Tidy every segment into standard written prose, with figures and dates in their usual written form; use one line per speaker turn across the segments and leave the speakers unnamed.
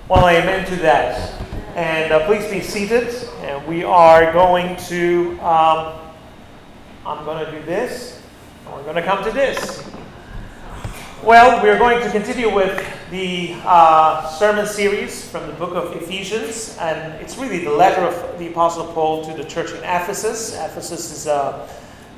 Well, amen to that. And please be seated. And we are going to, I'm going to do this, and we're going to come to this. Well, we're going to continue with the sermon series from the book of Ephesians. And it's really the letter of the Apostle Paul to the church in Ephesus. Ephesus is a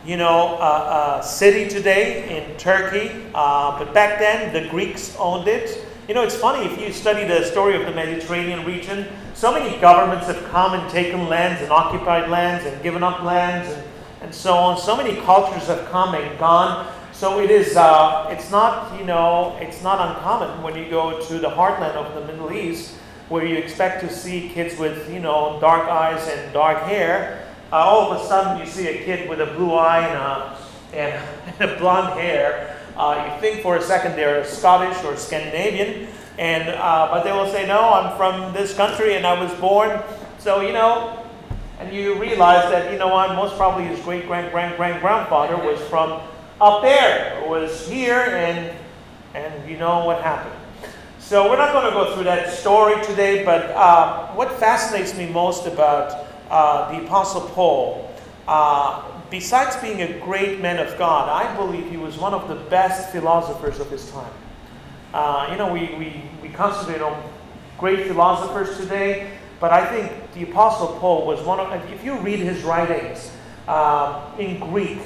city today in Turkey. But back then, the Greeks owned it. You know, it's funny, if you study the story of the Mediterranean region, so many governments have come and taken lands and occupied lands and given up lands and so on. So many cultures have come and gone. So it is, it's not uncommon when you go to the heartland of the Middle East, where you expect to see kids with, dark eyes and dark hair. All of a sudden you see a kid with a blue eye and a blonde hair. You think for a second they're Scottish or Scandinavian, but they will say, no, I'm from this country and I was born. So, and you realize that, most probably his great-grandfather was from up there, was here, and you know what happened. So we're not going to go through that story today, but what fascinates me most about the Apostle Paul, besides being a great man of God, I believe he was one of the best philosophers of his time. We concentrate on great philosophers today, but I think the Apostle Paul was one of, if you read his writings in Greek,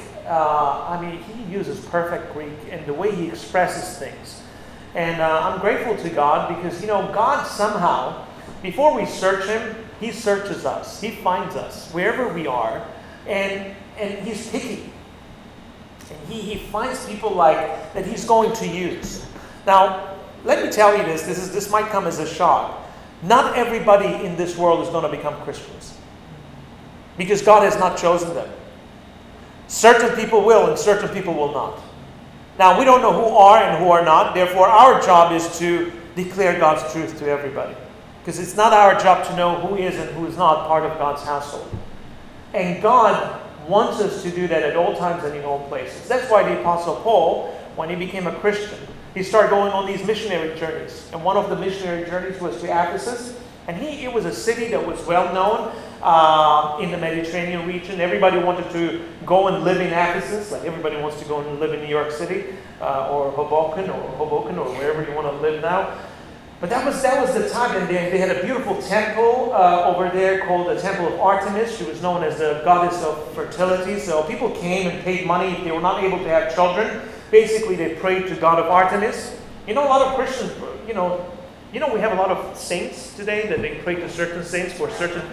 he uses perfect Greek and the way he expresses things. And I'm grateful to God because, God somehow, before we search him, he searches us. He finds us wherever we are. And he's picky. And he finds people that he's going to use. Now, let me tell you this might come as a shock. Not everybody in this world is going to become Christians. Because God has not chosen them. Certain people will and certain people will not. Now, we don't know who are and who are not. Therefore, our job is to declare God's truth to everybody. Because it's not our job to know who is and who is not part of God's household. And God wants us to do that at all times and in all places. That's why the Apostle Paul, when he became a Christian, he started going on these missionary journeys. And one of the missionary journeys was to Ephesus. And it was a city that was well known in the Mediterranean region. Everybody wanted to go and live in Ephesus, like everybody wants to go and live in New York City or Hoboken or wherever you want to live now. But that was the time, and they had a beautiful temple over there called the Temple of Artemis. She was known as the goddess of fertility. So people came and paid money if they were not able to have children. Basically, they prayed to God of Artemis. A lot of Christians, we have a lot of saints today that they pray to certain saints for certain.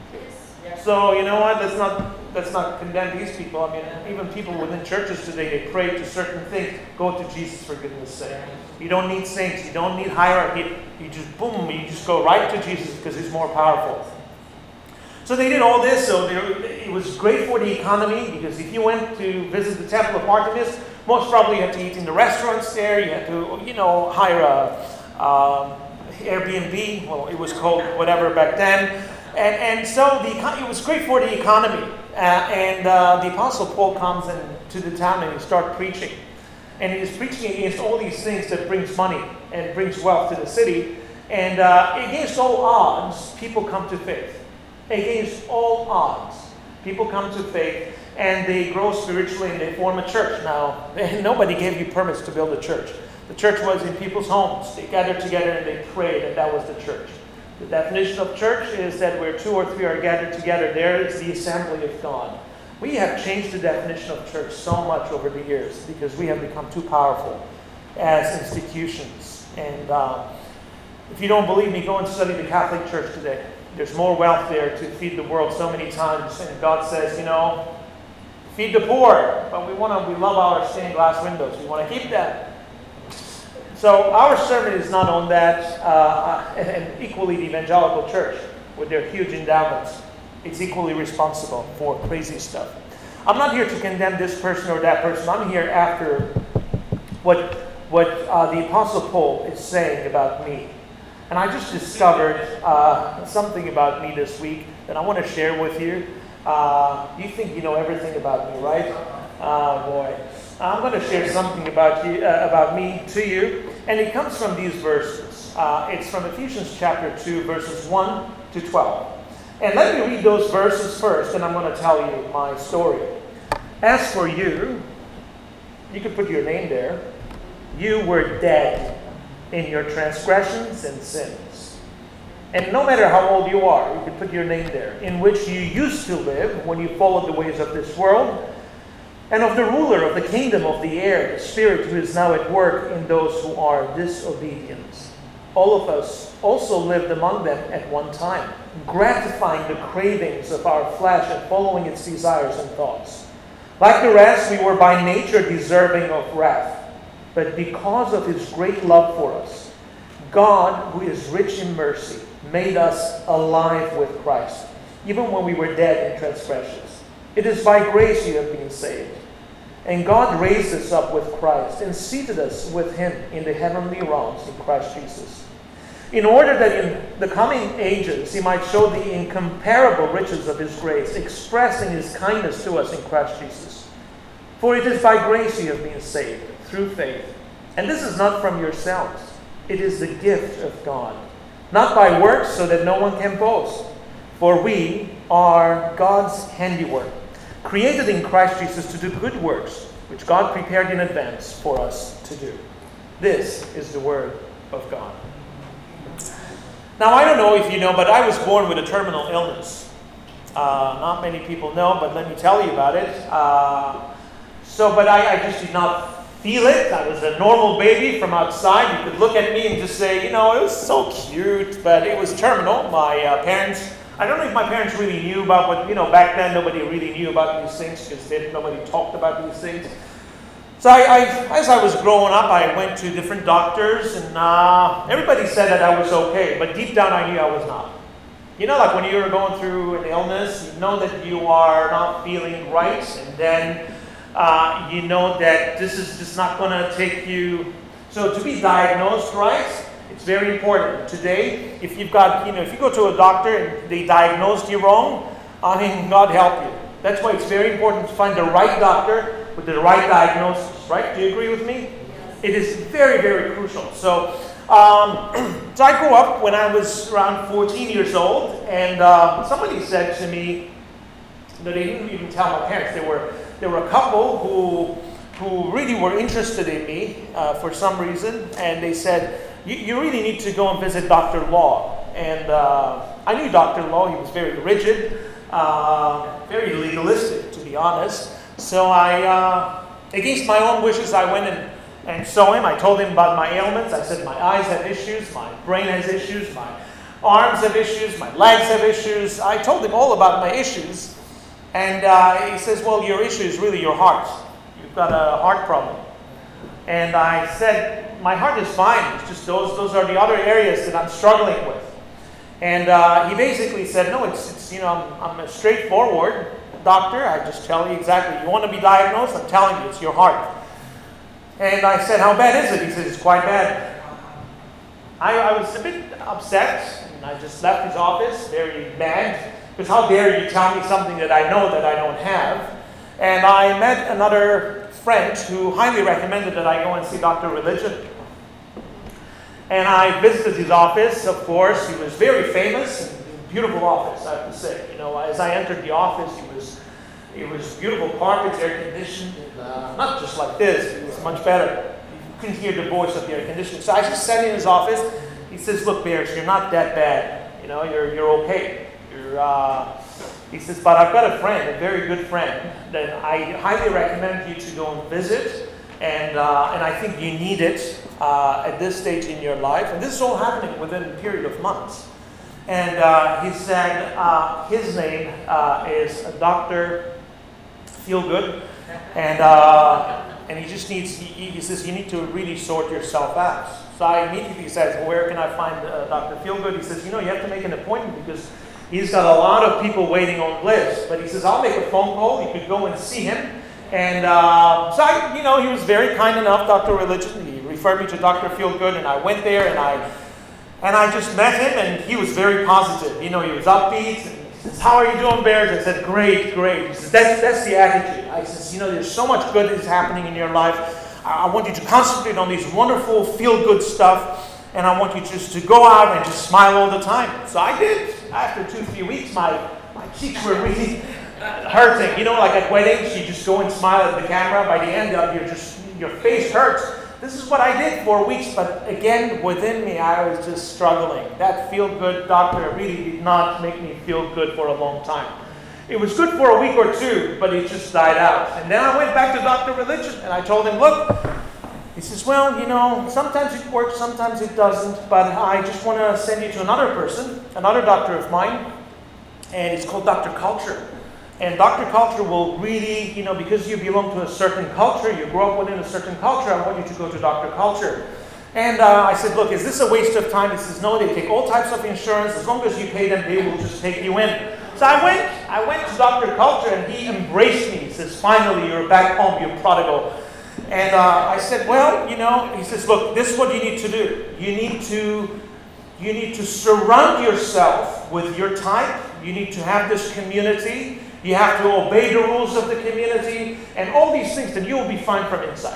So you know what? Let's not condemn these people. Even people within churches today, they pray to certain things. Go to Jesus for goodness sake. You don't need saints. You don't need hierarchy. You just go right to Jesus because he's more powerful. So they did all this. So it was great for the economy because if you went to visit the Temple of Artemis, most probably you had to eat in the restaurants there. You had to, hire a Airbnb. Well, it was called whatever back then. And so it was great for the economy. The Apostle Paul comes to the town and he starts preaching. And he's preaching against all these things that brings money and brings wealth to the city. And against all odds, people come to faith. Against all odds, people come to faith and they grow spiritually and they form a church. Now, nobody gave you permits to build a church. The church was in people's homes. They gathered together and they prayed, and that was the church. The definition of church is that where 2 or 3 are gathered together, there is the assembly of God. We have changed the definition of church so much over the years because we have become too powerful as institutions. And if you don't believe me, go and study the Catholic Church today. There's more wealth there to feed the world so many times. And God says, feed the poor. But we love our stained glass windows. We want to keep them. So our sermon is not on that, and equally the evangelical church with their huge endowments. It's equally responsible for crazy stuff. I'm not here to condemn this person or that person. I'm here after what the Apostle Paul is saying about me. And I just discovered something about me this week that I want to share with you. You think you know everything about me, right? Oh boy. I'm going to share something about me to you, and it comes from these verses. It's from Ephesians chapter 2, verses 1 to 12. And let me read those verses first, and I'm going to tell you my story. As for you, you could put your name there. You were dead in your transgressions and sins. And no matter how old you are, you could put your name there, in which you used to live when you followed the ways of this world, and of the ruler of the kingdom of the air, the spirit who is now at work in those who are disobedient. All of us also lived among them at one time, gratifying the cravings of our flesh and following its desires and thoughts. Like the rest, we were by nature deserving of wrath. But because of His great love for us, God, who is rich in mercy, made us alive with Christ, even when we were dead in transgressions. It is by grace you have been saved. And God raised us up with Christ and seated us with Him in the heavenly realms in Christ Jesus, in order that in the coming ages He might show the incomparable riches of His grace, expressing His kindness to us in Christ Jesus. For it is by grace you have been saved, through faith. And this is not from yourselves. It is the gift of God, not by works, so that no one can boast. For we are God's handiwork, created in Christ Jesus to do good works, which God prepared in advance for us to do. This is the word of God. Now, I don't know if you know, but I was born with a terminal illness. Not many people know, but let me tell you about it. But I just did not feel it. I was a normal baby from outside. You could look at me and just say, it was so cute, but it was terminal. My parents, I don't know if my parents really knew about what, back then nobody really knew about these things because nobody talked about these things. So as I was growing up, I went to different doctors, and everybody said that I was okay, but deep down I knew I was not. Like when you're going through an illness, you know that you are not feeling right, and then you know that this is just not going to take you. So to be diagnosed right, it's very important. Today, if you've got, if you go to a doctor and they diagnosed you wrong, God help you. That's why it's very important to find the right doctor with the right diagnosis, right? Do you agree with me? Yes. It is very, very crucial. So I grew up when I was around 14 years old, and somebody said to me, they didn't even tell my parents. There were a couple who really were interested in me for some reason, and they said, you really need to go and visit Dr. Law. And I knew Dr. Law. He was very rigid, very legalistic, to be honest. So I, against my own wishes, I went and saw him. I told him about my ailments. I said my eyes have issues, my brain has issues, my arms have issues, my legs have issues. I told him all about my issues. And he says, well, your issue is really your heart. You've got a heart problem. And I said, my heart is fine. It's just those are the other areas that I'm struggling with. And he basically said, no, it's I'm a straightforward doctor. I just tell you exactly. You want to be diagnosed? I'm telling you, it's your heart. And I said, how bad is it? He said, it's quite bad. I was a bit upset, and I just left his office, very mad, because how dare you tell me something that I know that I don't have. And I met another friend who highly recommended that I go and see Dr. Religion. And I visited his office, of course. He was very famous, and beautiful office, I have to say. As I entered the office, it was beautiful carpets, air conditioned, and not just like this. It was much better. You couldn't hear the voice of the air conditioning. So I just sat in his office. He says, "Look, Bears, you're not that bad. You're okay. He says, but I've got a friend, a very good friend, that I highly recommend you to go and visit, and I think you need it at this stage in your life. And this is all happening within a period of months." And he said his name is Dr. Feelgood, and he just needs. He says you need to really sort yourself out. So I immediately says, well, where can I find Dr. Feelgood? He says, you have to make an appointment because he's got a lot of people waiting on the list. But he says, I'll make a phone call. You could go and see him. And so he was very kind enough, Dr. Religion. He referred me to Dr. Feelgood, and I went there, and I just met him, and he was very positive. He was upbeat. And he says, how are you doing, Bears? I said, great, great. He says, that's the attitude. I says, there's so much good that is happening in your life. I want you to concentrate on these wonderful feel-good stuff. and I want you just to go out and just smile all the time. So I did. After 2-3 weeks, my cheeks were really hurting. You know, like at weddings, you just go and smile at the camera. By the end of your face hurts. This is what I did for weeks, but again, within me, I was just struggling. That feel-good doctor really did not make me feel good for a long time. It was good for a week or two, but it just died out. And then I went back to Dr. Religion, and I told him, look, he says, well, you know, sometimes it works, sometimes it doesn't, but I just want to send you to another person, another doctor of mine, and it's called Dr. Culture. And Dr. Culture will really, you know, because you belong to a certain culture, you grow up within a certain culture, I want you to go to Dr. Culture. And I said, look, is this a waste of time? He says, no, they take all types of insurance. As long as you pay them, they will just take you in. So I went to Dr. Culture, and he embraced me. He says, finally, you're back home, you're prodigal. And I said, well, you know, he says, look, this is what you need to do. You need to surround yourself with your type. You need to have this community. You have to obey the rules of the community. And all these things, then you will be fine from inside.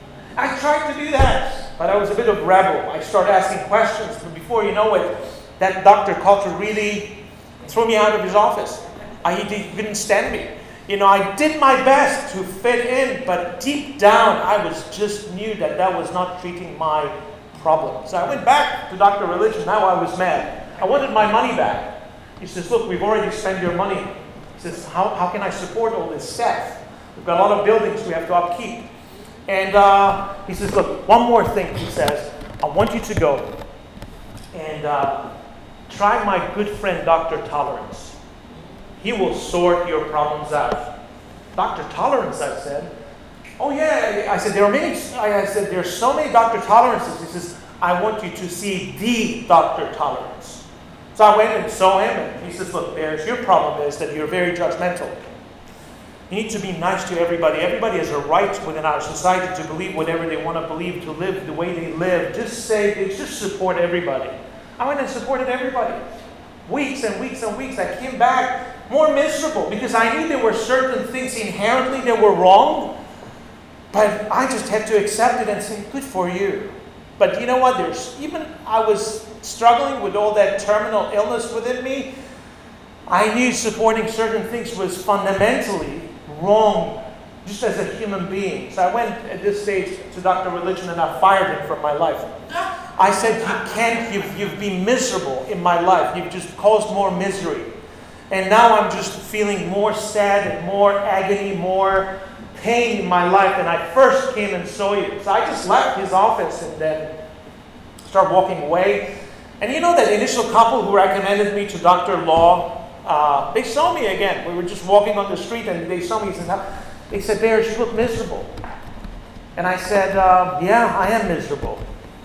I tried to do that, but I was a bit of a rebel. I started asking questions. But before you know it, that Dr. Culture really threw me out of his office. He didn't stand me. You know, I did my best to fit in, but deep down, I just knew that was not treating my problem. So I went back to Dr. Religion. Now I was mad. I wanted my money back. He says, look, we've already spent your money. He says, how can I support all this staff? We've got a lot of buildings we have to upkeep. And he says, look, one more thing, he says, I want you to go and try my good friend, Dr. Tolerance. He will sort your problems out. Dr. Tolerance, I said. Oh yeah, I said, there's so many Dr. Tolerances. He says, I want you to see the Dr. Tolerance. So I went and saw him, and he says, look, Bears, your problem is that you're very judgmental. You need to be nice to everybody. Everybody has a right within our society to believe whatever they want to believe, to live the way they live. Just support everybody. I went and supported everybody. Weeks and weeks and weeks. I came back more miserable because I knew there were certain things inherently that were wrong, but I just had to accept it and say, good for you. But you know what? I was struggling with all that terminal illness within me. I knew supporting certain things was fundamentally wrong just as a human being. So I went at this stage to Dr. Religion and I fired him from my life. I said, you've been miserable in my life. You've just caused more misery. And now I'm just feeling more sad and more agony, more pain in my life than I first came and saw you. So I just left his office and then started walking away. And you know that initial couple who recommended me to Dr. Law, they saw me again. We were just walking on the street and they saw me. They said, Bears, you look miserable. And I said, yeah, I am miserable.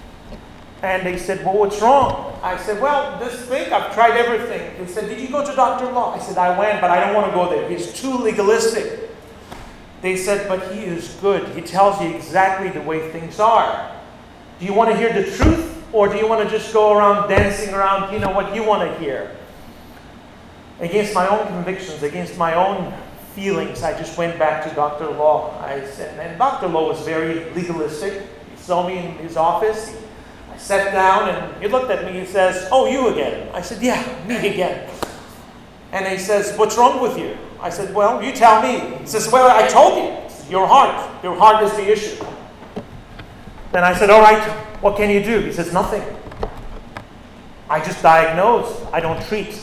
And they said, well, what's wrong? I said, well, this thing, I've tried everything. They said, did you go to Dr. Law? I said, I went, but I don't want to go there. He's too legalistic. They said, but he is good. He tells you exactly the way things are. Do you want to hear the truth? Or do you want to just go around dancing around, you know, what you want to hear? Against my own convictions, against my own feelings, I just went back to Dr. Law. And Dr. Law was very legalistic. He saw me in his office. I sat down and he looked at me and says, oh, you again? I said, yeah, me again. And he says, what's wrong with you? I said, well, you tell me. He says, well, I told you, your heart. Your heart is the issue. Then I said, all right, what can you do? He says, nothing. I just diagnose. I don't treat.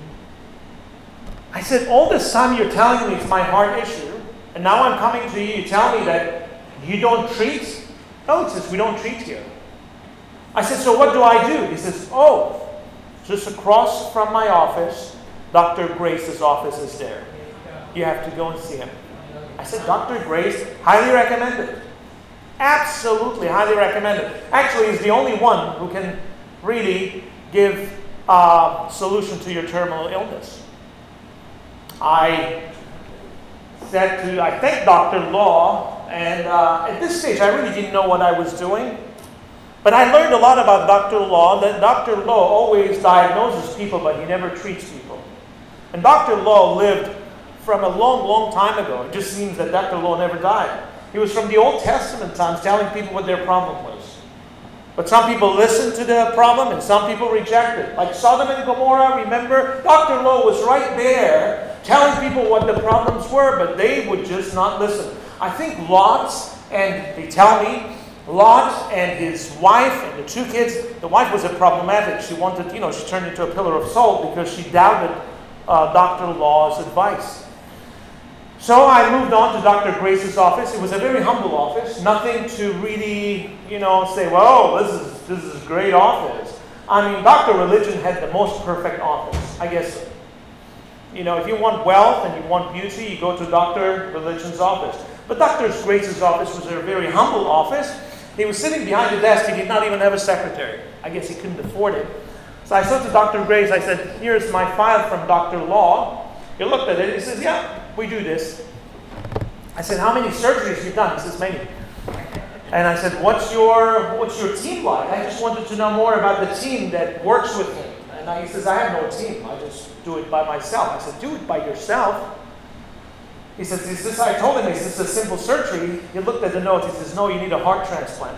I said, all this time you're telling me it's my heart issue, and now I'm coming to you, you tell me that you don't treat? No, he says, we don't treat here. I said, so what do I do? He says, oh, just across from my office, Dr. Grace's office is there. You have to go and see him. I said, Dr. Grace, highly recommended. Absolutely highly recommended. Actually, he's the only one who can really give a solution to your terminal illness. I thanked Dr. Law, and at this stage, I really didn't know what I was doing. But I learned a lot about Dr. Law, that Dr. Law always diagnoses people, but he never treats people. And Dr. Law lived from a long, long time ago. It just seems that Dr. Law never died. He was from the Old Testament times telling people what their problem was. But some people listen to the problem and some people reject it. Like Sodom and Gomorrah, remember? Dr. Lowe was right there telling people what the problems were, but they would just not listen. I think Lot, and they tell me, Lot and his wife and the 2 kids, the wife was a problematic. She wanted, she turned into a pillar of salt because she doubted Dr. Law's advice. So I moved on to Dr. Grace's office. It was a very humble office. Nothing to really, say, well, this is a great office. I mean, Dr. Religion had the most perfect office. I guess, if you want wealth and you want beauty, you go to Dr. Religion's office. But Dr. Grace's office was a very humble office. He was sitting behind the desk. He did not even have a secretary. I guess he couldn't afford it. So I said to Dr. Grace, I said, here's my file from Dr. Law. He looked at it. He says, yeah, we do this. I said, how many surgeries you've done? He says, many. And I said, what's your team like? I just wanted to know more about the team that works with him. And he says, I have no team. I just do it by myself. I said, do it by yourself? He says, I told him, is this a simple surgery? He looked at the notes. He says, no, you need a heart transplant.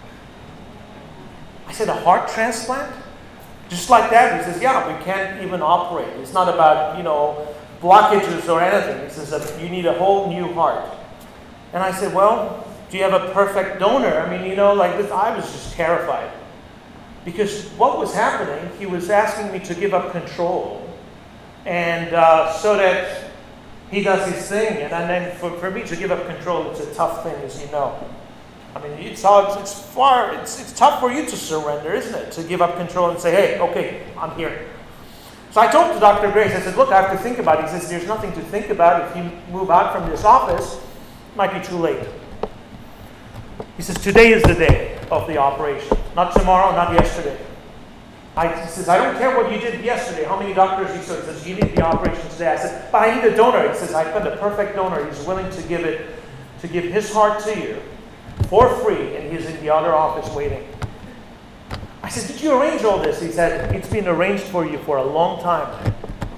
I said, a heart transplant? Just like that? He says, yeah, we can't even operate. It's not about, blockages or anything. He says, you need a whole new heart. And I said, well, do you have a perfect donor? I mean, like this. I was just terrified. Because what was happening, he was asking me to give up control. And so that he does his thing, and then for me to give up control, it's a tough thing, as you know. I mean, it's tough for you to surrender, isn't it? To give up control and say, hey, okay, I'm here. So I told to Dr. Grace, I said, look, I have to think about it. He says, there's nothing to think about. If you move out from this office, it might be too late. He says, today is the day of the operation. Not tomorrow, not yesterday. He says, I don't care what you did yesterday, how many doctors you saw. He says, you need the operation today. I said, but I need a donor. He says, I found a perfect donor. He's willing to give his heart to you for free, and he's in the other office waiting. I said, did you arrange all this? He said, it's been arranged for you for a long time.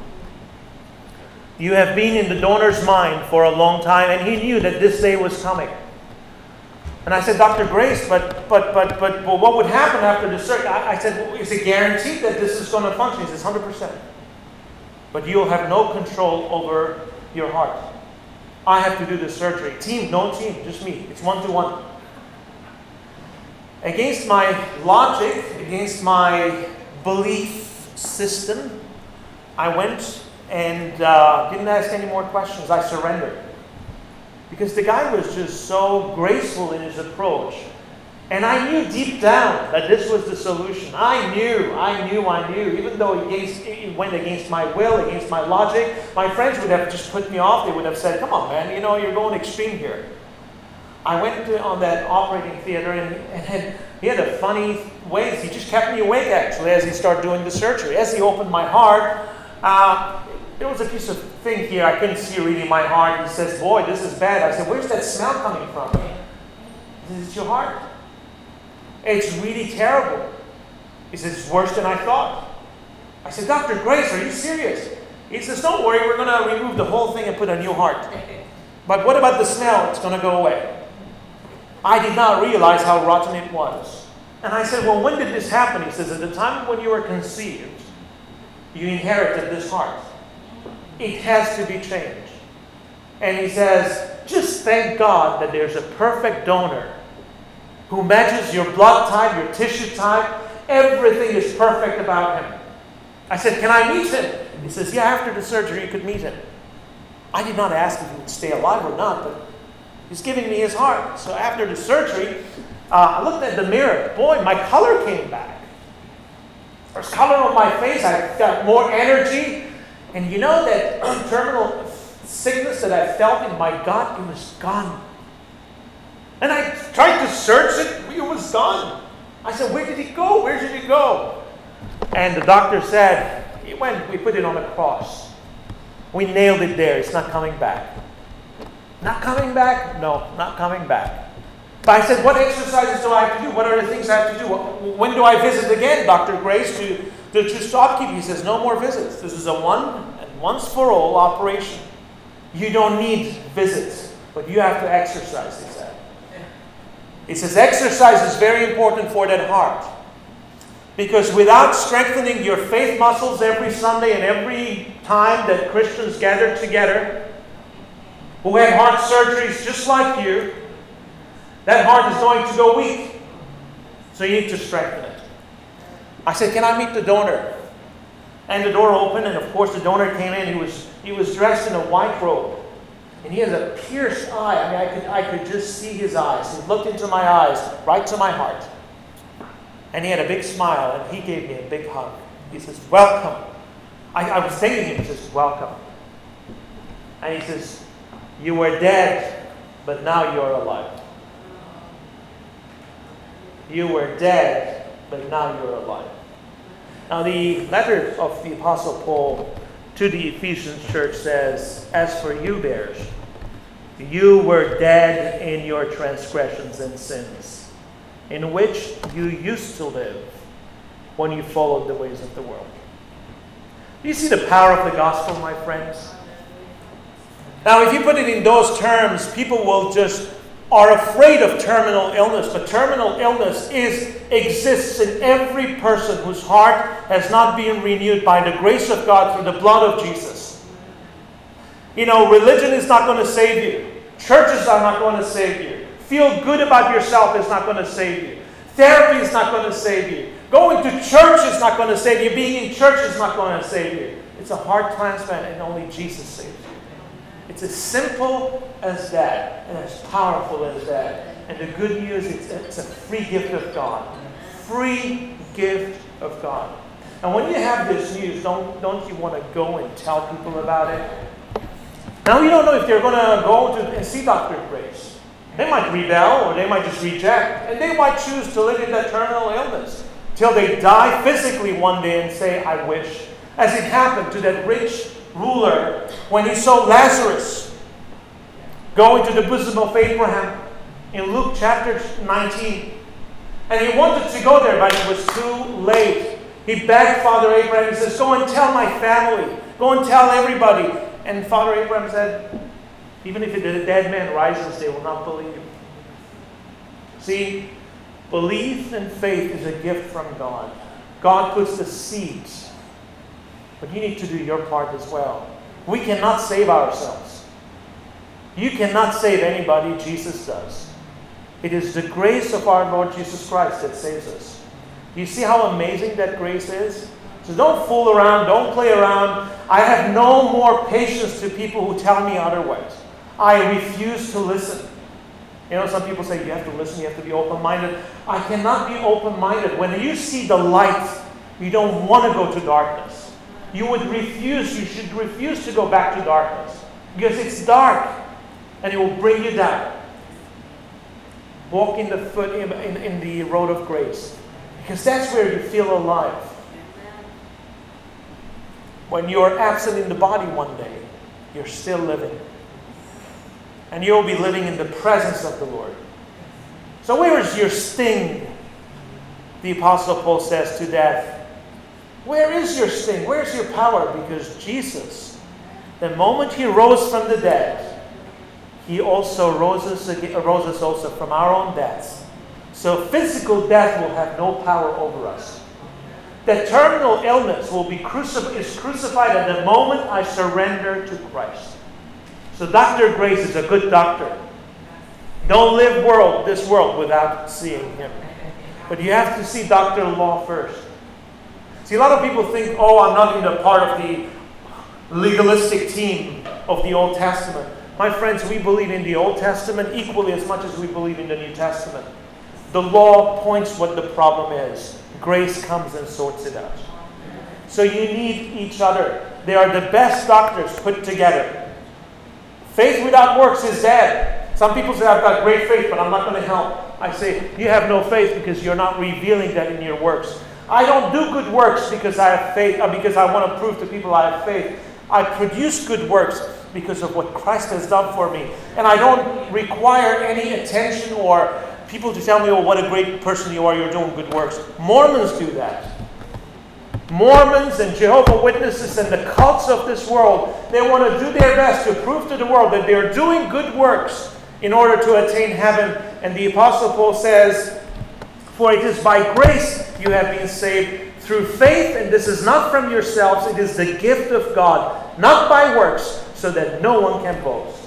You have been in the donor's mind for a long time, and he knew that this day was coming. And I said, Dr. Grace, but what would happen after the surgery? I said, well, is it guaranteed that this is going to function? He says, 100%. But you'll have no control over your heart. I have to do the surgery. Team, no team, just me. It's 1-to-1. Against my logic, against my belief system, I went and didn't ask any more questions. I surrendered. Because the guy was just so graceful in his approach. And I knew deep down that this was the solution. I knew. Even though it went against my will, against my logic, my friends would have just put me off. They would have said, come on, man, you're going extreme here. I went on that operating theater, and he had a funny way. He just kept me awake, actually, as he started doing the surgery. As he opened my heart, there was a piece of thing here. I couldn't see really my heart. He says, boy, this is bad. I said, where's that smell coming from? He says, it's your heart. It's really terrible. He says, it's worse than I thought. I said, Dr. Grace, are you serious? He says, don't worry, we're going to remove the whole thing and put a new heart. But what about the smell? It's going to go away. I did not realize how rotten it was. And I said, well, when did this happen? He says, at the time when you were conceived, you inherited this heart. It has to be changed. And he says, just thank God that there's a perfect donor who matches your blood type, your tissue type. Everything is perfect about him. I said, can I meet him? He says, yeah, after the surgery you could meet him. I did not ask if he would stay alive or not, but he's giving me his heart. So after the surgery, I looked at the mirror. Boy, my color came back. There's color on my face. I got more energy. And you know that terminal sickness that I felt in my gut, it was gone. And I tried to search it. It was gone. I said, where did it go? Where did it go? And the doctor said, it went, we put it on a cross. We nailed it there. It's not coming back. Not coming back? No, not coming back. But I said, what exercises do I have to do? What are the things I have to do? When do I visit again, Dr. Grace, to stop keep? He says, no more visits. This is a once for all operation. You don't need visits, but you have to exercise, he said. He says exercise is very important for that heart. Because without strengthening your faith muscles every Sunday and every time that Christians gather together, who had heart surgeries just like you, that heart is going to go weak. So you need to strengthen it. I said, can I meet the donor? And the door opened, and of course the donor came in. He was dressed in a white robe. And he has a pierced eye. I mean, I could just see his eyes. He looked into my eyes, right to my heart. And he had a big smile, and he gave me a big hug. He says, welcome. I was thanking him. He says, welcome. And he says, you were dead, but now you're alive. You were dead, but now you're alive. Now the letter of the Apostle Paul to the Ephesian church says, as for you bears, you were dead in your transgressions and sins, in which you used to live when you followed the ways of the world. Do you see the power of the gospel, my friends? Now, if you put it in those terms, people will are afraid of terminal illness. But terminal illness exists in every person whose heart has not been renewed by the grace of God through the blood of Jesus. You know, religion is not going to save you. Churches are not going to save you. Feel good about yourself is not going to save you. Therapy is not going to save you. Going to church is not going to save you. Being in church is not going to save you. It's a heart transplant, and only Jesus saves you. It's as simple as that, and as powerful as that. And the good news, it's a free gift of God. Free gift of God. And when you have this news, don't you want to go and tell people about it? Now, you don't know if they're going to go and see Dr. Grace. They might rebel, or they might just reject, and they might choose to live in that terminal illness till they die physically one day and say, I wish. As it happened to that rich ruler when he saw Lazarus go into the bosom of Abraham in Luke chapter 19. And he wanted to go there, but it was too late. He begged Father Abraham. He says, go and tell my family. Go and tell everybody. And Father Abraham said, even if the dead man rises, they will not believe. See, belief and faith is a gift from God. God puts the seeds. But you need to do your part as well. We cannot save ourselves. You cannot save anybody. Jesus does. It is the grace of our Lord Jesus Christ that saves us. Do you see how amazing that grace is? So don't fool around. Don't play around. I have no more patience to people who tell me otherwise. I refuse to listen. You know, some people say you have to listen. You have to be open-minded. I cannot be open-minded. When you see the light, you don't want to go to darkness. You should refuse to go back to darkness. Because it's dark. And it will bring you down. Walk in the road of grace. Because that's where you feel alive. When you're absent in the body one day, you're still living. And you'll be living in the presence of the Lord. So where is your sting? The Apostle Paul says to death. Where is your sting? Where's your power? Because Jesus, the moment He rose from the dead, He also rose us also from our own deaths. So physical death will have no power over us. The terminal illness is crucified at the moment I surrender to Christ. So Dr. Grace is a good doctor. Don't live this world without seeing Him. But you have to see Dr. Law first. See, a lot of people think, oh, I'm not even a part of the legalistic team of the Old Testament. My friends, we believe in the Old Testament equally as much as we believe in the New Testament. The law points what the problem is. Grace comes and sorts it out. So you need each other. They are the best doctors put together. Faith without works is dead. Some people say, I've got great faith, but I'm not going to help. I say, you have no faith because you're not revealing that in your works. I don't do good works because I have faith, or because I want to prove to people I have faith. I produce good works because of what Christ has done for me. And I don't require any attention or people to tell me, oh, what a great person you are, you're doing good works. Mormons do that. Mormons and Jehovah's Witnesses and the cults of this world, they want to do their best to prove to the world that they're doing good works. in order to attain heaven. And the Apostle Paul says, "For it is by grace you have been saved through faith, and this is not from yourselves, it is the gift of God, not by works, so that no one can boast."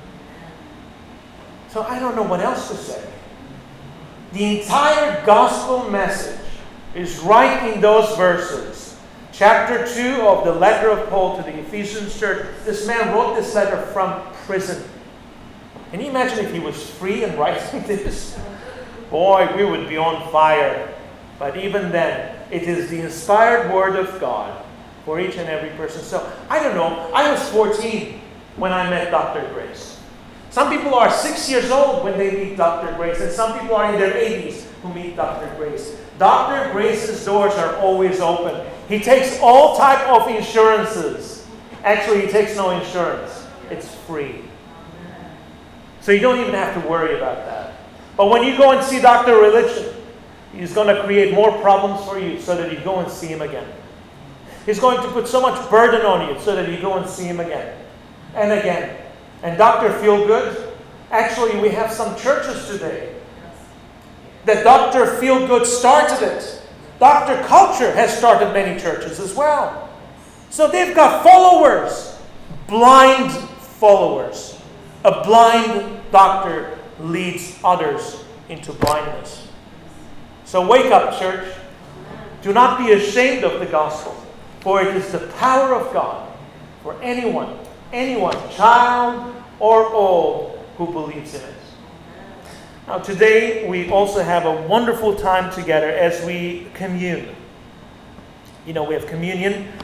So I don't know what else to say. The entire gospel message is right in those verses. Chapter 2 of the letter of Paul to the Ephesians church. This man wrote this letter from prison. Can you imagine if he was free and writing this? Boy, we would be on fire. But even then, it is the inspired word of God for each and every person. So, I don't know. I was 14 when I met Dr. Grace. Some people are 6 years old when they meet Dr. Grace, and some people are in their 80s who meet Dr. Grace. Dr. Grace's doors are always open. He takes all type of insurances. Actually, he takes no insurance. It's free. So you don't even have to worry about that. But when you go and see Dr. Religion, he's going to create more problems for you so that you go and see him again. He's going to put so much burden on you so that you go and see him again and again. And Dr. Feelgood, actually we have some churches today that Dr. Feelgood started it. Dr. Culture has started many churches as well. So they've got followers, blind followers. A blind doctor leads others into blindness. So wake up, church. Do not be ashamed of the gospel, for it is the power of God for anyone, child or old, who believes in it. Now today we also have a wonderful time together as we commune. You know, we have communion